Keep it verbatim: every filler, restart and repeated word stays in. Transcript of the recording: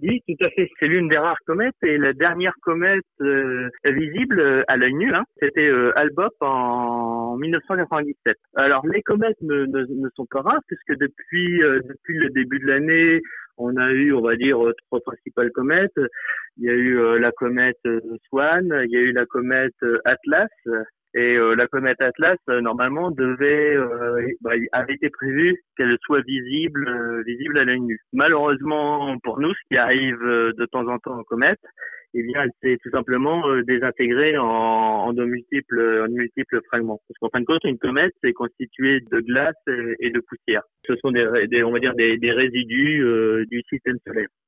Oui, tout à fait. C'est l'une des rares comètes et la dernière comète euh, visible euh, à l'œil nu, hein, c'était euh, Hale-Bopp en mille neuf cent quatre-vingt-dix-sept. Alors les comètes ne, ne, ne sont pas rares puisque depuis euh, depuis le début de l'année, on a eu, on va dire, euh, trois principales comètes. Il y a eu euh, la comète euh, Swan, il y a eu la comète euh, Atlas. Et euh, la comète Atlas, euh, normalement, devait, euh, bah, il avait été prévu qu'elle soit visible, euh, visible à l'œil nu. Malheureusement pour nous, ce qui arrive euh, de temps en temps en comète, eh bien, elle s'est tout simplement euh, désintégrée en, en de multiples, en de multiples fragments. Parce qu'en fin de compte, une comète, c'est constitué de glace et, et de poussière. Ce sont des, des on va dire, des, des résidus euh, du système solaire.